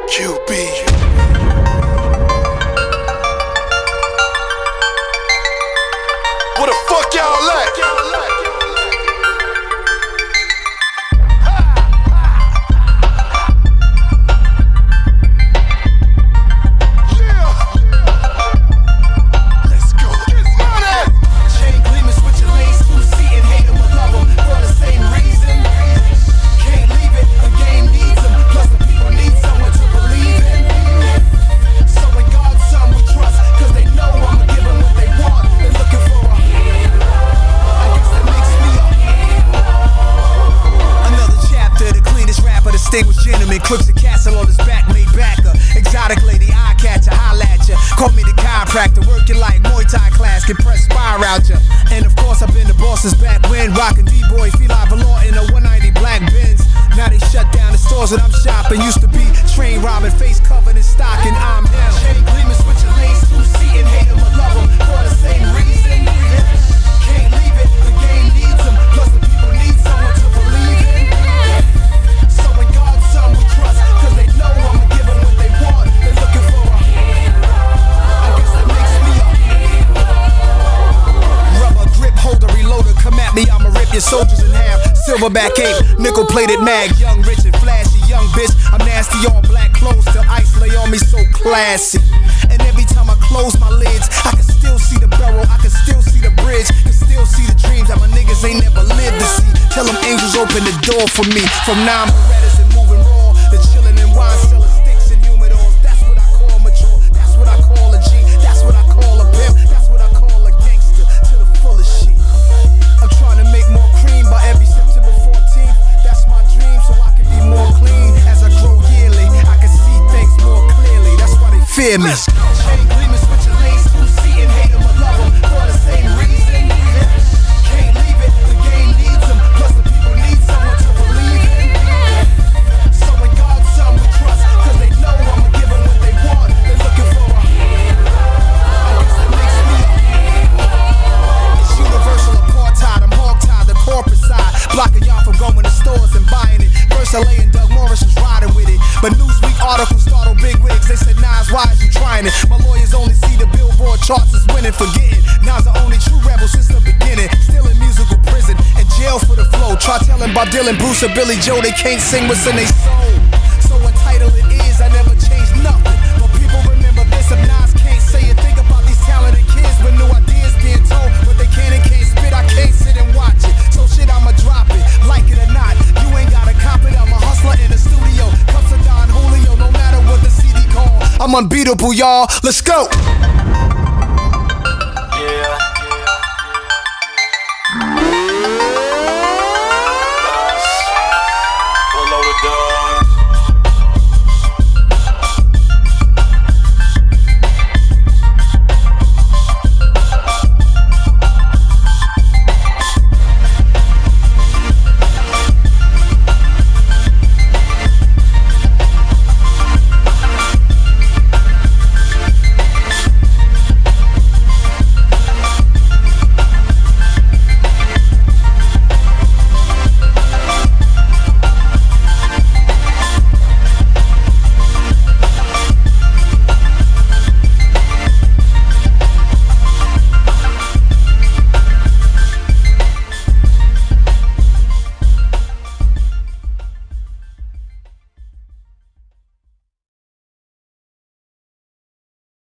QB. Where the fuck y'all at? Distinguished gentleman, crooks a castle on his back, made backer. Exotic lady, eye catcher, holla at ya. Call me the chiropractor, working like Muay Thai class, can press fire out ya. And of course, I've been the boss's back when rockin' D-boy, Feli Valor in a 190 black Benz. Now they shut down the stores that I'm shopping. Used to be train robbing, face covered in stocking. I'm him. Chain gleaming, switching lanes, two-seating, hate him or love him for the same reason. Can't leave it, the game needs him. Plus the people need someone to believe in. I'ma rip your soldiers in half. Silverback ape, nickel-plated mag. Young, rich, and flashy, young bitch. I'm nasty on black clothes till ice lay on me so classy. And every time I close my lids, I can still see the barrel, I can still see the bridge, can still see the dreams that my niggas ain't never lived to see. Tell them angels open the door for me. From now Berettas and moving raw, the chillin' and wine selling sticks and humidors. That's what I call mature. That's what I call a G. That's what I call a pimp. That's what I call a gangster to the fullest shit. I'm trying to make more cream by every September 14th. That's my dream, so I can be more clean. As I grow yearly, I can see things more clearly. That's why they fear me. Chain gleaming, switching lanes, two-seating, hate him or love him for the same reason. Can't leave it, the game needs him. Plus the people need someone to believe in. So in God's son we trust, cause they know I'ma give them what they want. They're looking for a that makes me it's universal apartheid, I'm hog-tied, the corporate side, blocking y'all from going to stores and buying it. First LA and Doug Morris was riding with it, but Newsweek articles startled big wigs. They said, Nas, why is you trying it? My lawyers only see the Billboard charts as winning, forgetting Nas the only true rebel since the beginning. Still in musical prison and jail for the flow. Try telling Bob Dylan, Bruce, or Billy Joe they can't sing what's in their soul. So entitled it is, I never changed nothing. But people remember this, if Nas can't say it. Think about these talented kids with new ideas being told, but they can't and can't spit. I can't sit and watch it. So shit, I'ma drop it, like it or not. You ain't gotta cop it. I'm a hustler in the studio. Cups of Don Julio, no matter what the CD call. I'm unbeatable, y'all. Let's go.